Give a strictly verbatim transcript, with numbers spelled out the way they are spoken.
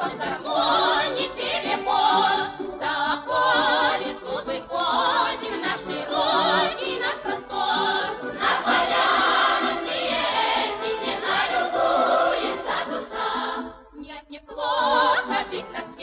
гармоний перебор. За по лицу выходим на широкий, на простор. На полянке эти не налюбуется душа. Нет, неплохо жить на свете.